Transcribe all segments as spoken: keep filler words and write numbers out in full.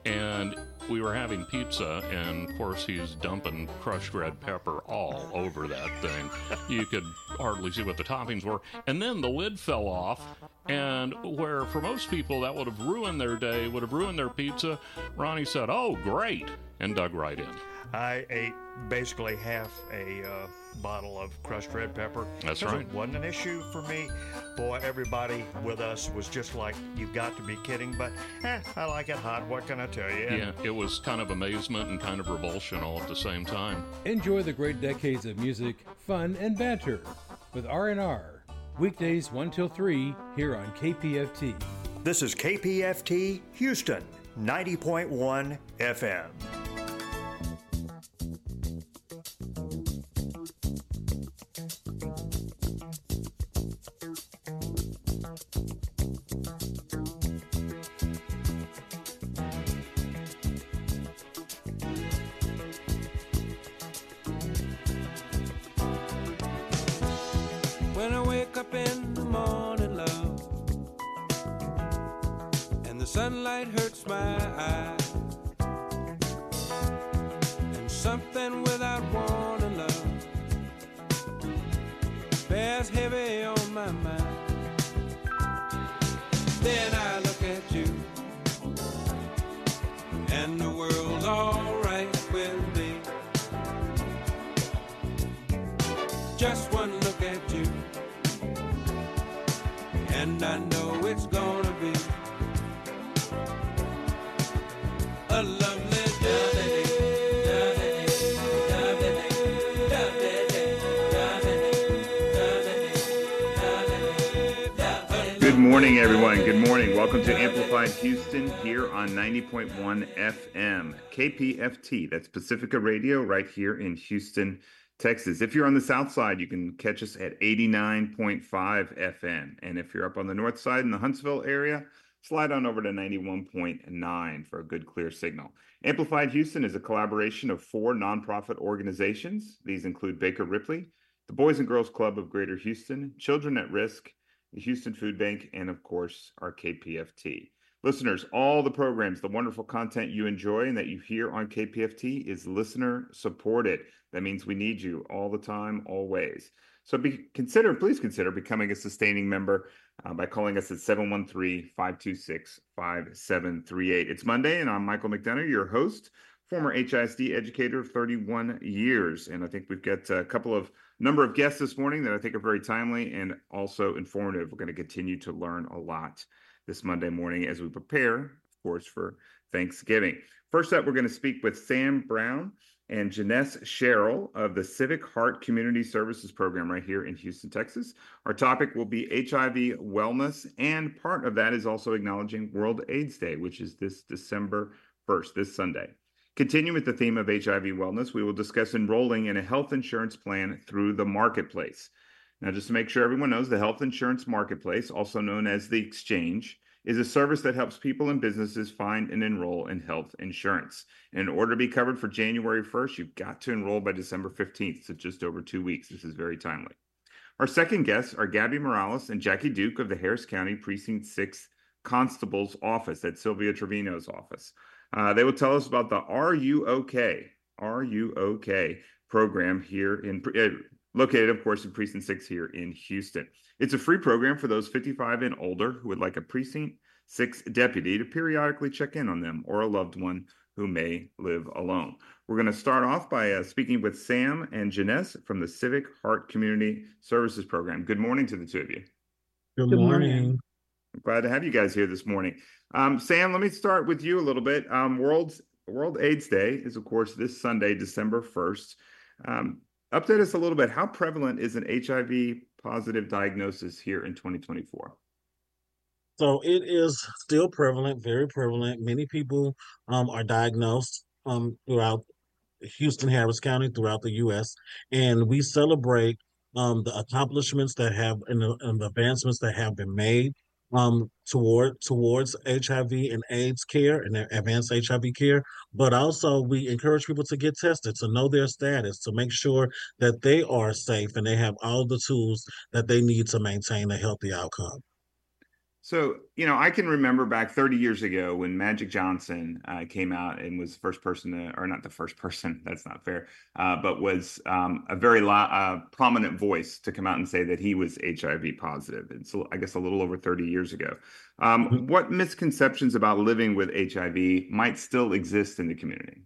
and we were having pizza, and of course he's dumping crushed red pepper all over that thing. You could hardly see what the toppings were. And then the lid fell off, and where for most people that would have ruined their day, would have ruined their pizza, Ronnie said, "Oh, great," and dug right in. I ate basically half a uh, bottle of crushed red pepper. That's right. It wasn't an issue for me. Boy, everybody with us was just like, "You've got to be kidding," but eh, I like it hot. What can I tell you? And yeah, it was kind of amazement and kind of revulsion all at the same time. Enjoy the great decades of music, fun, and banter with R and R. Weekdays one till three here on K P F T. This is K P F T Houston, ninety point one F M. When I wake up in the morning, love, and the sunlight hurts my eyes, and something without warning, love, bears heavy on my mind. Then I look at you, and the world's alright with me. Just one look at you, and I know it's gonna be a lovely day. Good morning, everyone. Good morning. Welcome to Amplified Houston here on ninety point one F M. K P F T, that's Pacifica Radio right here in Houston, Texas. If you're on the south side, you can catch us at eighty-nine point five F M. And if you're up on the north side in the Huntsville area, slide on over to ninety-one point nine for a good clear signal. Amplified Houston is a collaboration of four nonprofit organizations. These include Baker Ripley, the Boys and Girls Club of Greater Houston, Children at Risk, the Houston Food Bank, and of course, our K P F T. Listeners, all the programs, the wonderful content you enjoy and that you hear on K P F T is listener supported. That means we need you all the time, always. So be, consider, please consider becoming a sustaining member uh, by calling us at seven one three, five two six, five seven three eight. It's Monday, and I'm Michael McDonough, your host, former H I S D educator of thirty-one years. And I think we've got a couple of number of guests this morning that I think are very timely and also informative. We're going to continue to learn a lot this Monday morning as we prepare, of course, for Thanksgiving. First up, we're going to speak with Sam Brown and Janess Sherrill of the Civic Heart Community Services Program right here in Houston, Texas. Our topic will be H I V wellness, and part of that is also acknowledging World AIDS Day, which is this December first, this Sunday. Continuing with the theme of H I V wellness, we will discuss enrolling in a health insurance plan through the marketplace. Now, just to make sure everyone knows, the health insurance marketplace, also known as the exchange, is a service that helps people and businesses find and enroll in health insurance. And in order to be covered for January first, you've got to enroll by December fifteenth, so just over two weeks. This is very timely. Our second guests are Gabby Morales and Jackie Duke of the Harris County Precinct six Constable's Office, at Sylvia Trevino's office. Uh, they will tell us about the Are You OK? Are You OK? program here in uh, located, of course, in Precinct six here in Houston. It's a free program for those fifty-five and older who would like a Precinct six deputy to periodically check in on them or a loved one who may live alone. We're going to start off by uh, speaking with Sam and Janess from the Civic Heart Community Services Program. Good morning to the two of you. Good morning. I'm glad to have you guys here this morning. Um, Sam, let me start with you a little bit. Um, World's, World AIDS Day is, of course, this Sunday, December first. Um, update us a little bit. How prevalent is an H I V positive diagnosis here in twenty twenty-four? So it is still prevalent, very prevalent. Many people um, are diagnosed um, throughout Houston, Harris County, throughout the U S, and we celebrate um, the accomplishments that have and the, and the advancements that have been made um, toward towards H I V and AIDS care and their advanced H I V care. But also we encourage people to get tested, to know their status, to make sure that they are safe and they have all the tools that they need to maintain a healthy outcome. So, you know, I can remember back thirty years ago when Magic Johnson uh, came out and was the first person to, or not the first person, that's not fair, uh, but was um, a very lo- uh, prominent voice to come out and say that he was H I V positive. It's, I guess, a little over thirty years ago. Um, what misconceptions about living with H I V might still exist in the community?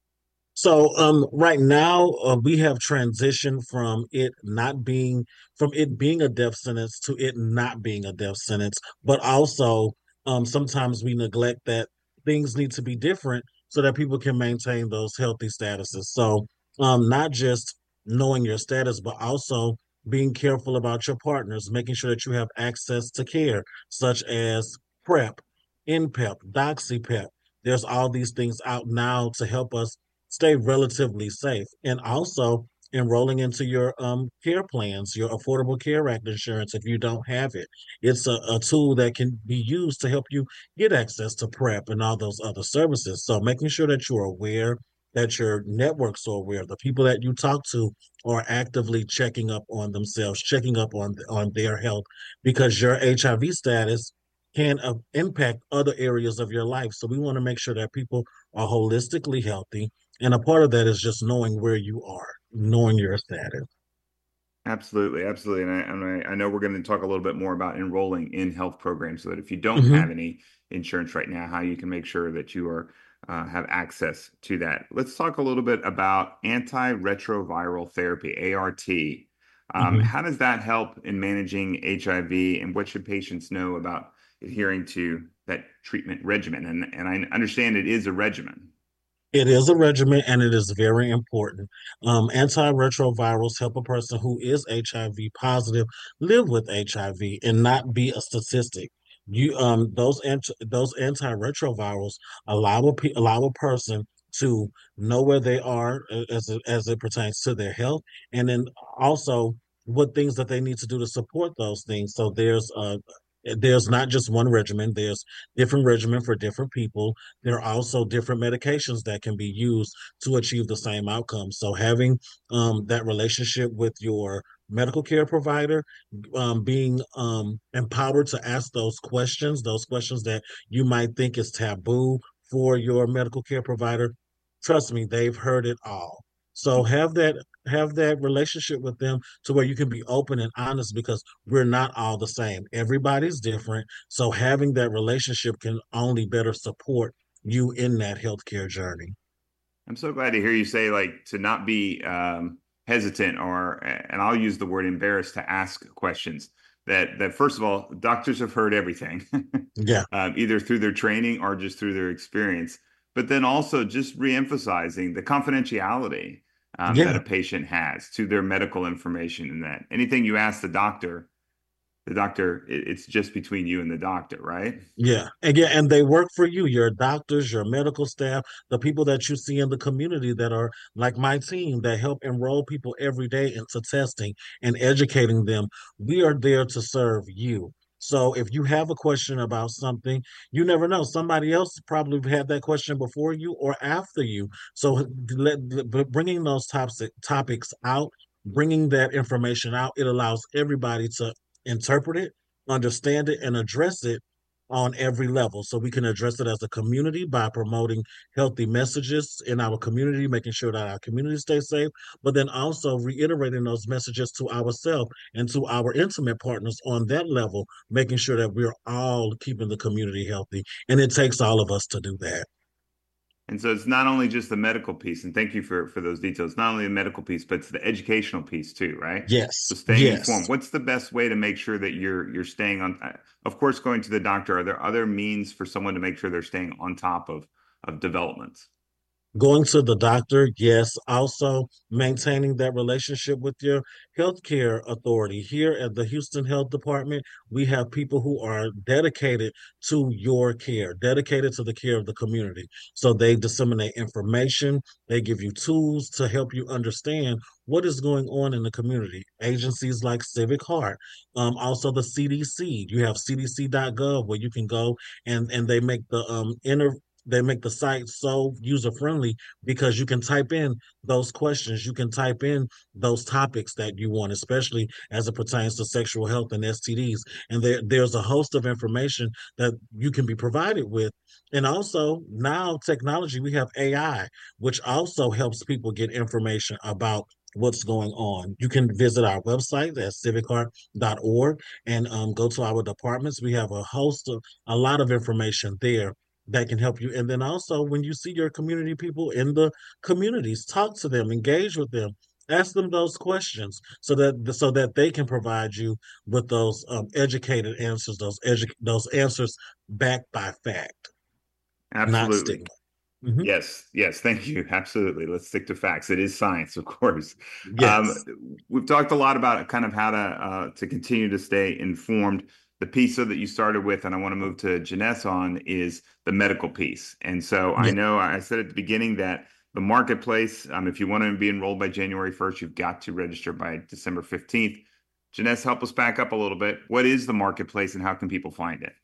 So um, right now uh, we have transitioned from it not being from it being a death sentence to it not being a death sentence, but also um, sometimes we neglect that things need to be different so that people can maintain those healthy statuses. So um, not just knowing your status, but also being careful about your partners, making sure that you have access to care, such as PrEP, N PEP, DoxyPEP. There's all these things out now to help us stay relatively safe, and also enrolling into your um care plans, your Affordable Care Act insurance if you don't have it. It's a, a tool that can be used to help you get access to PrEP and all those other services. So making sure that you're aware, that your networks are aware, the people that you talk to are actively checking up on themselves, checking up on on their health, because your H I V status can uh, impact other areas of your life. So we want to make sure that people are holistically healthy, and a part of that is just knowing where you are, knowing your status. Absolutely, absolutely. And I, and I, I know we're going to talk a little bit more about enrolling in health programs so that if you don't hmm have any insurance right now, how you can make sure that you are uh, have access to that. Let's talk a little bit about antiretroviral therapy, A R T. Um, hmm how does that help in managing H I V, and what should patients know about adhering to that treatment regimen? And, and I understand it is a regimen. It is a regimen and it is very important. Um, antiretrovirals help a person who is H I V positive live with H I V and not be a statistic. You um those anti those antiretrovirals allow a pe- allow a person to know where they are uh, as it, as it pertains to their health, and then also what things that they need to do to support those things. So there's uh there's not just one regimen. There's different regimen for different people. There are also different medications that can be used to achieve the same outcome. So having um, that relationship with your medical care provider, um, being um, empowered to ask those questions, those questions that you might think is taboo for your medical care provider, trust me, they've heard it all. So have that have that relationship with them to where you can be open and honest, because we're not all the same. Everybody's different. So having that relationship can only better support you in that healthcare journey. I'm so glad to hear you say, like, to not be um, hesitant or, and I'll use the word embarrassed, to ask questions. That that first of all, doctors have heard everything, Yeah. um, either through their training or just through their experience. But then also just reemphasizing the confidentiality um, that Yeah. a patient has to their medical information, and that anything you ask the doctor, the doctor, it, it's just between you and the doctor, right? Yeah. And yeah, and they work for you, your doctors, your medical staff, the people that you see in the community that are like my team that help enroll people every day into testing and educating them. We are there to serve you. So if you have a question about something, you never know. Somebody else probably had that question before you or after you. So let, let- bringing those topics topics out, bringing that information out, it allows everybody to interpret it, understand it, and address it on every level. So we can address it as a community by promoting healthy messages in our community, making sure that our community stays safe, but then also reiterating those messages to ourselves and to our intimate partners on that level, making sure that we're all keeping the community healthy. And it takes all of us to do that. And so it's not only just the medical piece, and thank you for for those details. Not only the medical piece, but it's the educational piece too, right? So Yes. staying informed. Yes. What's the best way to make sure that you're you're staying on? uh, Of course, going to the doctor. Are there other means for someone to make sure they're staying on top of of developments? Going to the doctor, yes. Also, maintaining that relationship with your healthcare authority. Here at the Houston Health Department, we have people who are dedicated to your care, dedicated to the care of the community. So they disseminate information, they give you tools to help you understand what is going on in the community. Agencies like Civic Heart, um, also the C D C. You have C D C dot gov where you can go and, and they make the um, inter they make the site so user friendly because you can type in those questions, you can type in those topics that you want, especially as it pertains to sexual health and S T Ds. And there, there's a host of information that you can be provided with. And also now technology, we have A I, which also helps people get information about what's going on. You can visit our website at civic heart dot org and um, go to our departments. We have a host of a lot of information there that can help you. And then also when you see your community people in the communities, talk to them, engage with them, ask them those questions so that so that they can provide you with those um, educated answers, those edu- those answers backed by fact, not Absolutely. stigma. Mhm. Yes, yes, thank you. Absolutely. Let's stick to facts. It is science, of course. Um, Yes. we've talked a lot about kind of how to uh, to continue to stay informed. The piece that you started with, and I want to move to Janess on, is the medical piece. And so I Yeah. know I said at the beginning that the marketplace, um, if you want to be enrolled by January first, you've got to register by December fifteenth. Janess, help us back up a little bit. What is the marketplace and how can people find it?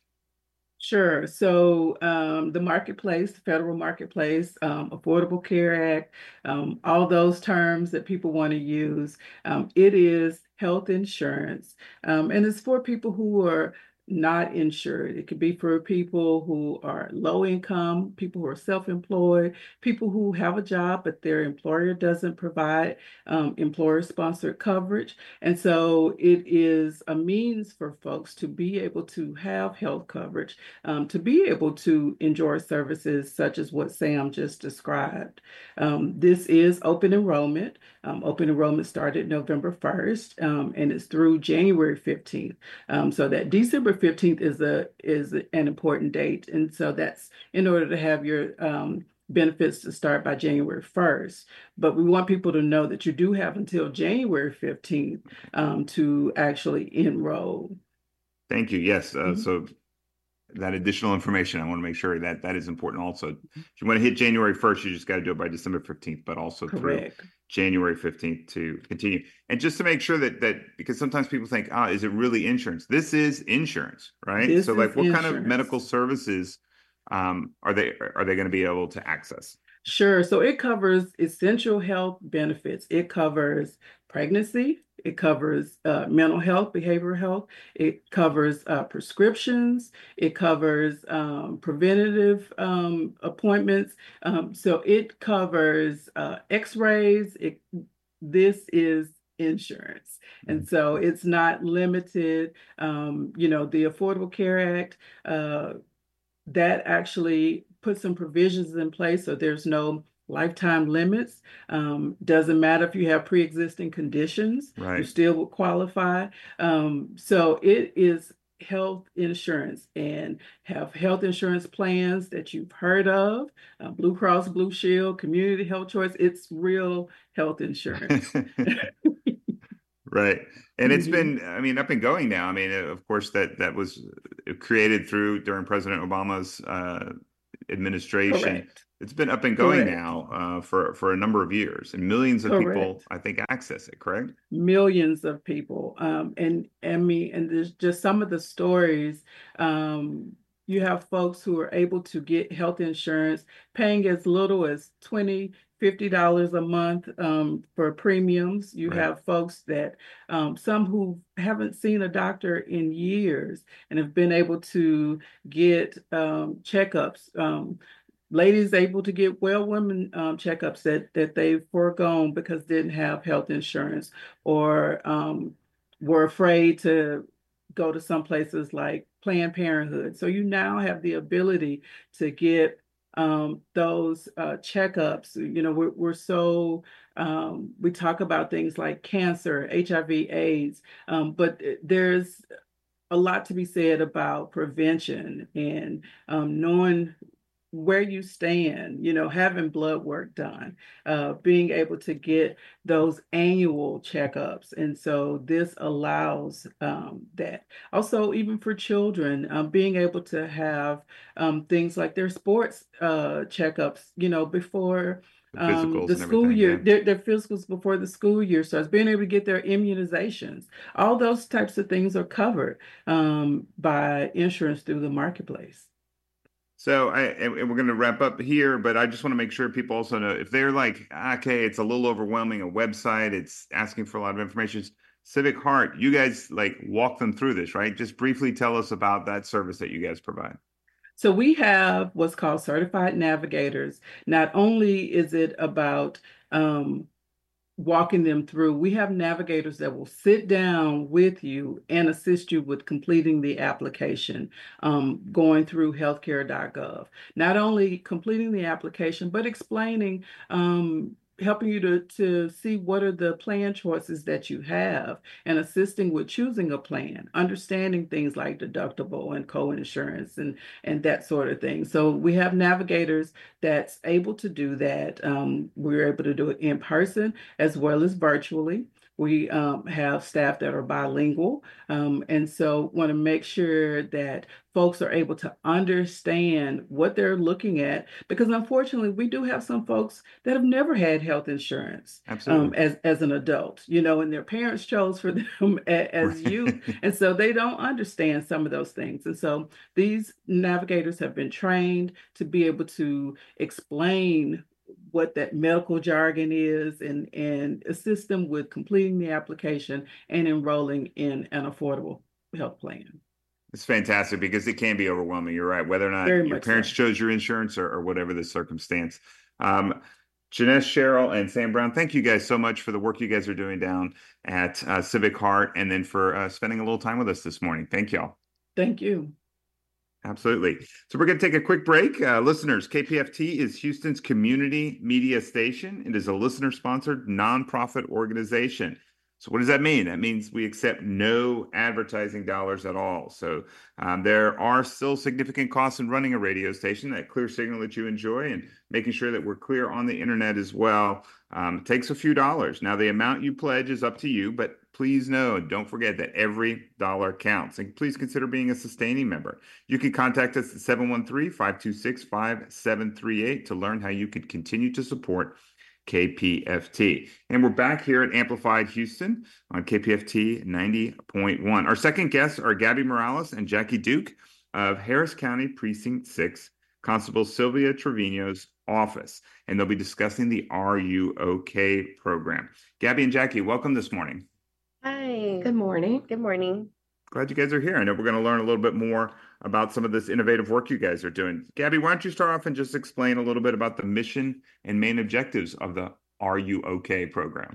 Sure. So um, the marketplace, the federal marketplace, um, Affordable Care Act, um, all those terms that people want to use, um, it is health insurance. Um, and it's for people who are not insured. It could be for people who are low income, people who are self-employed, people who have a job, but their employer doesn't provide um, employer-sponsored coverage. And so it is a means for folks to be able to have health coverage, um, to be able to enjoy services such as what Sam just described. Um, this is open enrollment. Um, open enrollment started November first, um, and it's through January fifteenth. Um, so that December fifteenth is a is an important date. And so that's in order to have your um, benefits to start by January first. But we want people to know that you do have until January fifteenth um, to actually enroll. Thank you. Yes. Uh, Mhm. So that additional information, I want to make sure that that is important also. If you want to hit January first, you just got to do it by December fifteenth, but also through Correct. January fifteenth to continue. And just to make sure that that because sometimes people think, ah, is it really insurance? This is insurance, right? This So like is what kind of insurance. medical services um, are they are they going to be able to access? Sure. So it covers essential health benefits. It covers pregnancy. It covers uh, mental health, behavioral health. It covers uh, prescriptions. It covers um, preventative um, appointments. Um, so it covers uh, X-rays. It, this is insurance. And so it's not limited. Um, you know, the Affordable Care Act, uh, that actually put some provisions in place so there's no lifetime limits. Um, doesn't matter if you have pre-existing conditions, you Right. still would qualify. Um, so it is health insurance and have health insurance plans that you've heard of, uh, Blue Cross Blue Shield, Community Health Choice. It's real health insurance. Right. And it's Mhm. been, I mean, up and going now. I mean, of course, that that was created through during President Obama's uh, administration. Correct. It's been up and going Correct. now uh, for for a number of years, and millions of people, Correct. I think, access it. Correct? Millions of people. Um, and and me, and there's just some of the stories. Um, you have folks who are able to get health insurance paying as little as twenty, fifty dollars a month um, for premiums. You Right. have folks that um, some who haven't seen a doctor in years and have been able to get um, checkups. Um, ladies able to get well women um, checkups that that they've foregone because they didn't have health insurance or um, were afraid to go to some places like Planned Parenthood. So you now have the ability to get um, those uh, checkups. You know, we're, we're so, um, we talk about things like cancer, H I V, AIDS, um, but there's a lot to be said about prevention and um, knowing where you stand, you know, having blood work done, uh, being able to get those annual checkups. And so this allows um, that. Also, even for children, um, being able to have um, things like their sports uh, checkups, you know, before The um, physicals the and school everything. year, Yeah. their, their physicals before the school year starts, being able to get their immunizations. All those types of things are covered um, by insurance through the marketplace. So I and we're going to wrap up here, but I just want to make sure people also know if they're like, okay, it's a little overwhelming, a website, it's asking for a lot of information. Civic Heart, you guys like walk them through this, right? Just briefly tell us about that service that you guys provide. So we have what's called certified navigators. Not only is it about um, walking them through, we have navigators that will sit down with you and assist you with completing the application, um, going through healthcare dot gov. Not only completing the application, but explaining, um, helping you to, to see what are the plan choices that you have and assisting with choosing a plan, understanding things like deductible and co-insurance and, and that sort of thing. So we have navigators that's able to do that. Um, we're able to do it in person as well as virtually. We um, have staff that are bilingual. Um, and so want to make sure that folks are able to understand what they're looking at, because unfortunately, we do have some folks that have never had health insurance um, as, as an adult, you know, and their parents chose for them as youth. And so they don't understand some of those things. And so these navigators have been trained to be able to explain what that medical jargon is and, and assist them with completing the application and enrolling in an affordable health plan. It's fantastic because it can be overwhelming. You're right. Whether or not Very your much parents so. chose your insurance or, or whatever the circumstance. Um, Janesh, Cheryl, and Sam Brown, thank you guys so much for the work you guys are doing down at uh, Civic Heart, and then for uh, spending a little time with us this morning. Thank y'all. Thank you. Absolutely. So we're going to take a quick break. Uh, listeners, K P F T is Houston's community media station. It is a listener-sponsored nonprofit organization. So what does that mean? That means we accept no advertising dollars at all. So um, there are still significant costs in running a radio station, that clear signal that you enjoy, and making sure that we're clear on the internet as well. Um, it takes a few dollars. Now, the amount you pledge is up to you, but please know, don't forget that every dollar counts. And please consider being a sustaining member. You can contact us at seven one three, five two six, five seven three eight to learn how you could continue to support K P F T. And we're back here at Amplified Houston on K P F T ninety point one. Our second guests are Gabby Morales and Jackie Duke of Harris County Precinct six, Constable Sylvia Trevino's office, and they'll be discussing the Are You OK program. Gabby and Jackie, welcome this morning. Hi. Good morning. Good morning. Glad you guys are here. I know we're going to learn a little bit more about some of this innovative work you guys are doing. Gabby, why don't you start off and just explain a little bit about the mission and main objectives of the Are You OK program?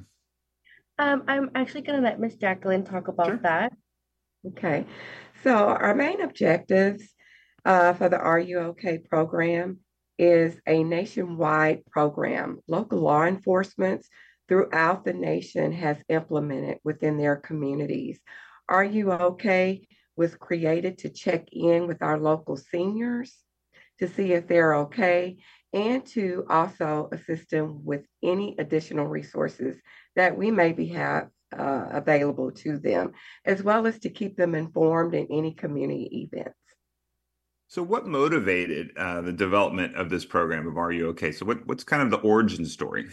Um, I'm actually going to let Miss Jacqueline talk about Sure. that. Okay, so our main objectives uh, for the Are You OK program is a nationwide program. Local law enforcement throughout the nation has implemented within their communities. Are You OK was created to check in with our local seniors to see if they're okay, and to also assist them with any additional resources that we maybe have uh, available to them, as well as to keep them informed in any community events. So what motivated uh, the development of this program of Are You OK? So what, what's kind of the origin story?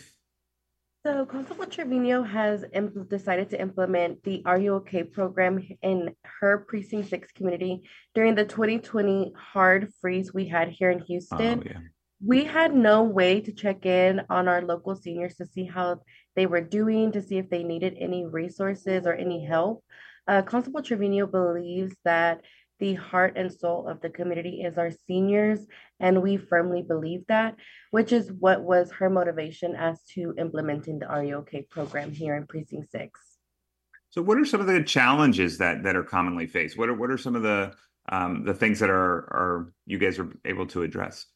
So Constable Trevino has impl- decided to implement the Are You OK program in her Precinct six community during the twenty twenty hard freeze we had here in Houston. Oh, yeah. We had no way to check in on our local seniors to see how they were doing, to see if they needed any resources or any help. Uh, Constable Trevino believes that the heart and soul of the community is our seniors, and we firmly believe that, which is what was her motivation as to implementing the Are You OK program here in Precinct six. So what are some of the challenges that that are commonly faced? What are what are some of the um, the things that are are you guys are able to address?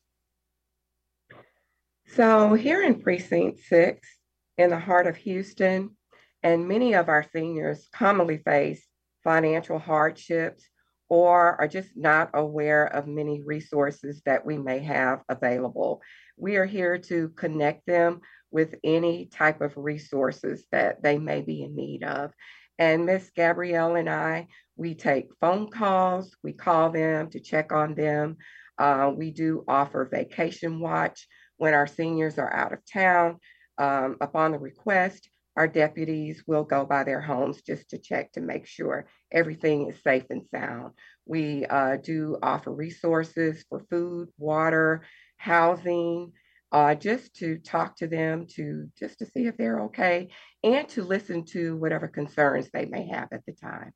So here in Precinct six, in the heart of Houston, and many of our seniors commonly face financial hardships or are just not aware of many resources that we may have available. We are here to connect them with any type of resources that they may be in need of. And Miss Gabrielle and I, we take phone calls, we call them to check on them. Uh, we do offer vacation watch when our seniors are out of town. Um, upon the request, our deputies will go by their homes just to check to make sure everything is safe and sound. We uh, do offer resources for food, water, housing, uh, just to talk to them, to just to see if they're okay, and to listen to whatever concerns they may have at the time.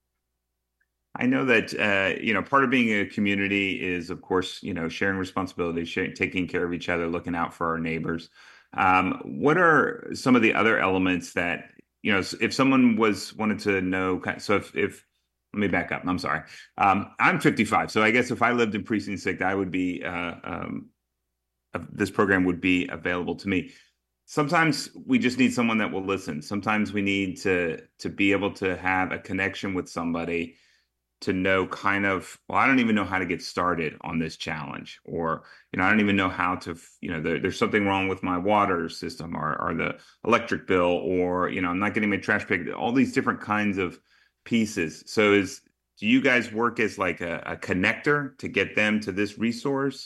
I know that, uh, you know, part of being a community is, of course, you know, sharing responsibilities, sharing, taking care of each other, looking out for our neighbors. Um, what are some of the other elements that, you know, if someone was wanted to know, so if, if let me back up, I'm sorry. Um, I'm fifty-five. So I guess if I lived in Precinct Six, I would be, uh, um, uh, this program would be available to me. Sometimes we just need someone that will listen. Sometimes we need to, to be able to have a connection with somebody to know kind of, well, I don't even know how to get started on this challenge, or, you know, I don't even know how to, you know, there, there's something wrong with my water system, or, or the electric bill, or, you know, I'm not getting my trash picked, all these different kinds of pieces. So is, do you guys work as like a, a connector to get them to this resource?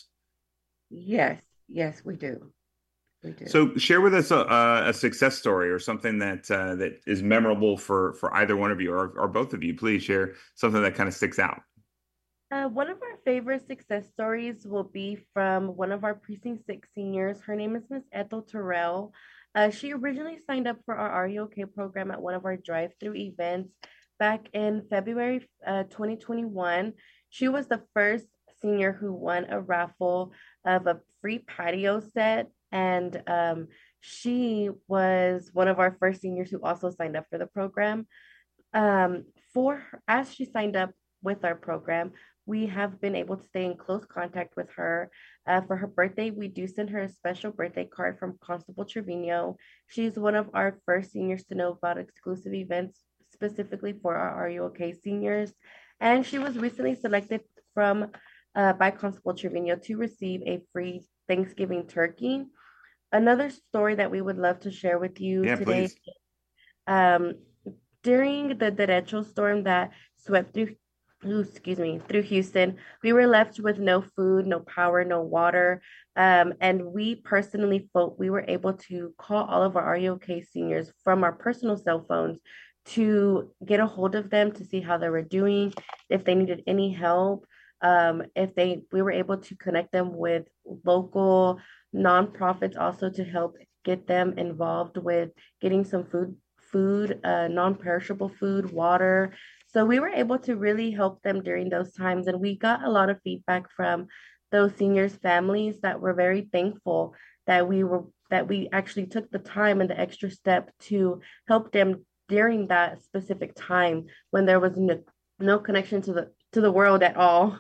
Yes, yes, we do. We do. So share with us a, a success story or something that uh, that is memorable for for either one of you, or, or both of you. Please share something that kind of sticks out. Uh, one of our favorite success stories will be from one of our Precinct Six seniors. Her name is Miss Ethel Terrell. Uh, she originally signed up for our Are You Okay program at one of our drive-through events back in February uh, twenty twenty-one. She was the first senior who won a raffle of a free patio set. And um, she was one of our first seniors who also signed up for the program. Um, for her, as she signed up with our program, we have been able to stay in close contact with her. Uh, for her birthday, we do send her a special birthday card from Constable Trevino. She's one of our first seniors to know about exclusive events specifically for our Are You Okay seniors. And she was recently selected from uh, by Constable Trevino to receive a free Thanksgiving turkey. Another story that we would love to share with you yeah, today. Please. Um, during the derecho storm that swept through, ooh, excuse me, through Houston, we were left with no food, no power, no water. Um, and we personally felt we were able to call all of our Are You Okay seniors from our personal cell phones to get a hold of them to see how they were doing, if they needed any help. Um, if they, we were able to connect them with local nonprofits also to help get them involved with getting some food, food, uh, non-perishable food, water. So we were able to really help them during those times. And we got a lot of feedback from those seniors' families that were very thankful that we were, that we actually took the time and the extra step to help them during that specific time when there was no, no connection to the, to the world at all.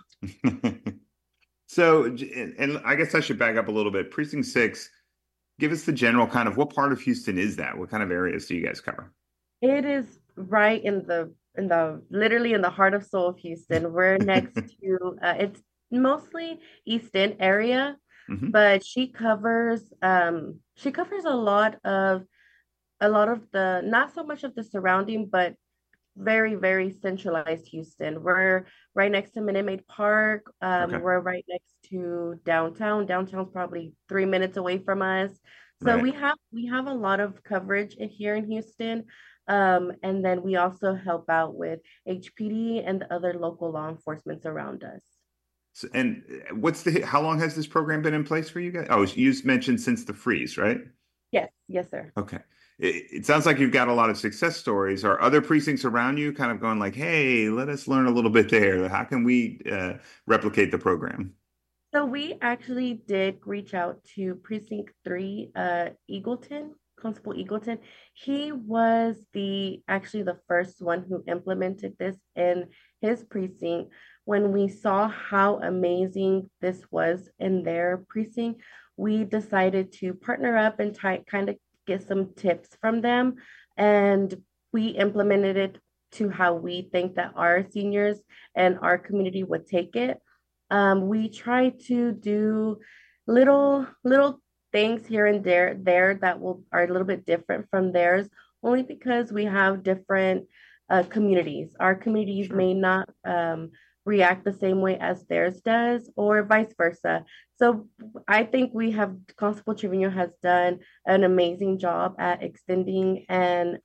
So, and I guess I should back up a little bit. Precinct Six, give us the general kind of, what part of Houston is that? What kind of areas do you guys cover? It is right in the in the literally in the heart of soul of Houston. We're next to uh, it's mostly East End area, mm-hmm. but she covers um she covers a lot of a lot of the, not so much of the surrounding, but very, very centralized Houston. We're right next to Minute Maid Park. Um, okay. We're right next to downtown. Downtown's probably three minutes away from us. So right. we have we have a lot of coverage here in Houston. Um, and then we also help out with H P D and the other local law enforcement around us. So, and what's the, how long has this program been in place for you guys? Oh, you mentioned since the freeze, right? Yes, yes, sir. Okay. It, it sounds like you've got a lot of success stories. Are other precincts around you kind of going like, hey, let us learn a little bit there? How can we uh, replicate the program? So we actually did reach out to Precinct Three, uh, Eagleton, Constable Eagleton. He was the actually the first one who implemented this in his precinct. When we saw how amazing this was in their precinct, we decided to partner up and try, kind of get some tips from them. And we implemented it to how we think that our seniors and our community would take it. Um, we try to do little, little things here and there, there that will are a little bit different from theirs, only because we have different uh, communities. Our communities sure. may not um, react the same way as theirs does, or vice versa. So I think we have, Constable Trevino has done an amazing job at extending and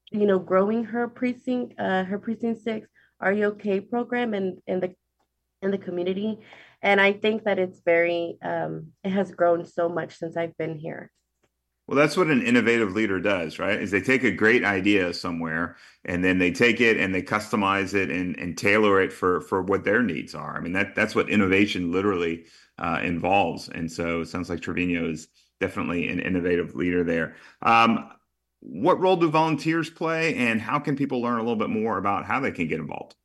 you know, growing her precinct, uh, her precinct six Are You Okay program in, in the in the community. And I think that it's very, um, it has grown so much since I've been here. Well, that's what an innovative leader does, right? Is they take a great idea somewhere and then they take it and they customize it and, and tailor it for, for what their needs are. I mean, that that's what innovation literally uh, involves. And so it sounds like Trevino is definitely an innovative leader there. Um, what role do volunteers play, and how can people learn a little bit more about how they can get involved?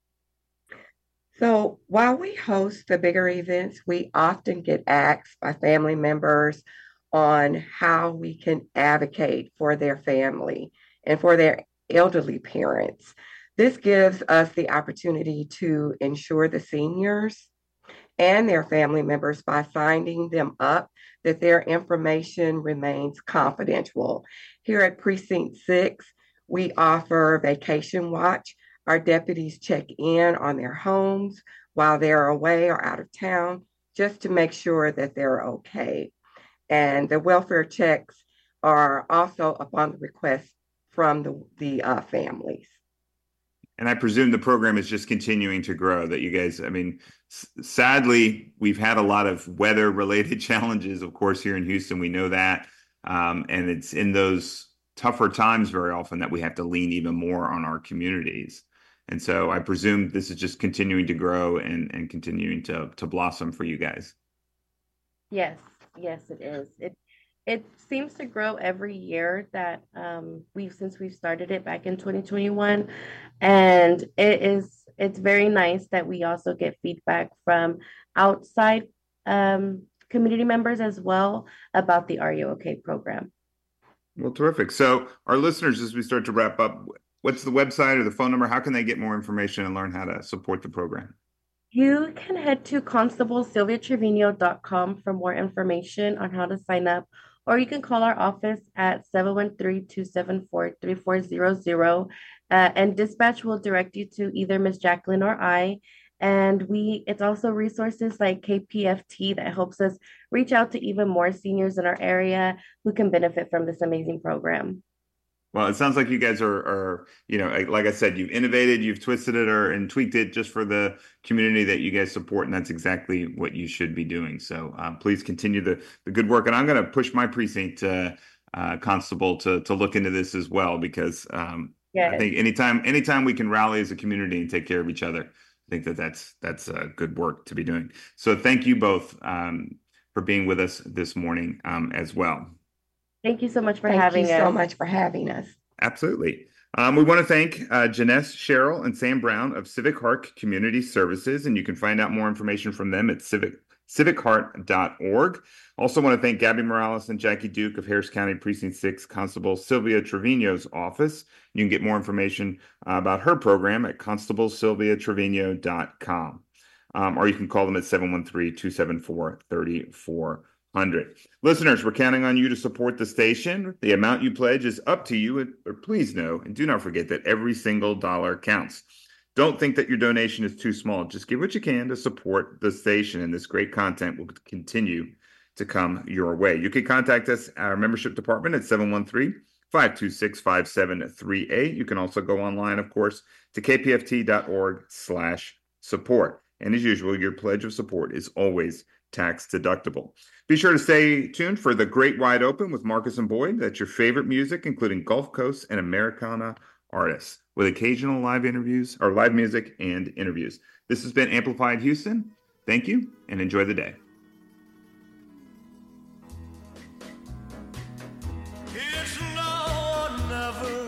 So while we host the bigger events, we often get asked by family members on how we can advocate for their family and for their elderly parents. This gives us the opportunity to ensure the seniors and their family members by signing them up that their information remains confidential. Here at Precinct six, we offer Vacation Watch. Our deputies check in on their homes while they're away or out of town, just to make sure that they're okay. And the welfare checks are also upon the request from the, the uh, families. And I presume the program is just continuing to grow, that you guys, I mean, s- sadly, we've had a lot of weather related challenges, of course, here in Houston. We know that. Um, and it's in those tougher times very often that we have to lean even more on our communities. And so I presume this is just continuing to grow and, and continuing to, to blossom for you guys. Yes, yes, it is. It it seems to grow every year that um, we've since we've started it back in twenty twenty-one, and it is it's very nice that we also get feedback from outside um, community members as well about the Are You Okay program. Well, terrific. So our listeners, as we start to wrap up, what's the website or the phone number? How can they get more information and learn how to support the program? You can head to constable sylvia trevino dot com for more information on how to sign up, or you can call our office at seven one three, two seven four, three four zero zero, uh, and dispatch will direct you to either Miss Jacqueline or I. And we, it's also resources like K P F T that helps us reach out to even more seniors in our area who can benefit from this amazing program. Well, it sounds like you guys are, are, you know, like I said, you've innovated, you've twisted it or and tweaked it just for the community that you guys support, and that's exactly what you should be doing. So um, please continue the, the good work. And I'm going to push my precinct uh, uh, constable to to look into this as well, because um, yes. I think anytime anytime we can rally as a community and take care of each other, I think that that's that's uh, good work to be doing. So thank you both um, for being with us this morning um, as well. Thank you so much for thank having us. Thank you so much for having us. Absolutely. Um, we want to thank uh, Janess Sherrill and Sam Brown of Civic Heart Community Services, and you can find out more information from them at civic civic heart dot org. Also want to thank Gabby Morales and Jackie Duke of Harris County Precinct six Constable Sylvia Trevino's office. You can get more information uh, about her program at constable sylvia trevino dot com, um, or you can call them at seven one three, two seven four, three four zero zero. Listeners, we're counting on you to support the station. The amount you pledge is up to you, but please know and do not forget that every single dollar counts. Don't think that your donation is too small. Just give what you can to support the station, and this great content will continue to come your way. You can contact us, our membership department, at seven one three, five two six, five seven three eight. You can also go online, of course, to k p f t dot org slash support. And as usual, your pledge of support is always tax deductible. Be sure to stay tuned for The Great Wide Open with Marcus and Boyd. That's your favorite music, including Gulf Coast and Americana artists, with occasional live interviews or live music and interviews. This has been Amplified Houston. Thank you and enjoy the day. It's now or never.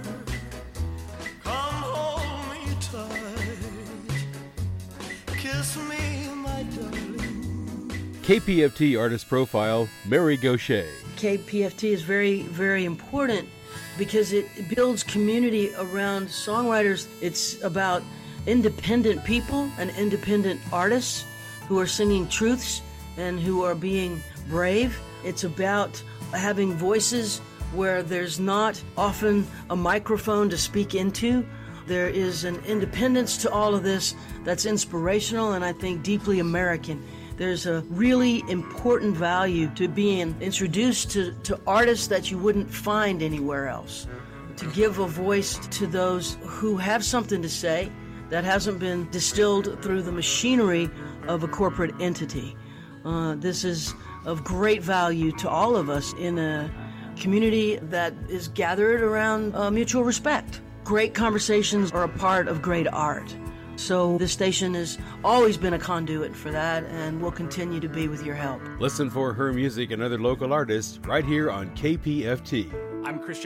Come hold me tight. Kiss me, my darling. K P F T Artist Profile, Mary Gaucher. K P F T is very, very important because it builds community around songwriters. It's about independent people and independent artists who are singing truths and who are being brave. It's about having voices where there's not often a microphone to speak into. There is an independence to all of this that's inspirational and I think deeply American. There's a really important value to being introduced to, to artists that you wouldn't find anywhere else. to give a voice to those who have something to say that hasn't been distilled through the machinery of a corporate entity. Uh, this is of great value to all of us in a community that is gathered around uh, mutual respect. Great conversations are a part of great art. So this station has always been a conduit for that and will continue to be with your help. Listen for her music and other local artists right here on K P F T. I'm Chris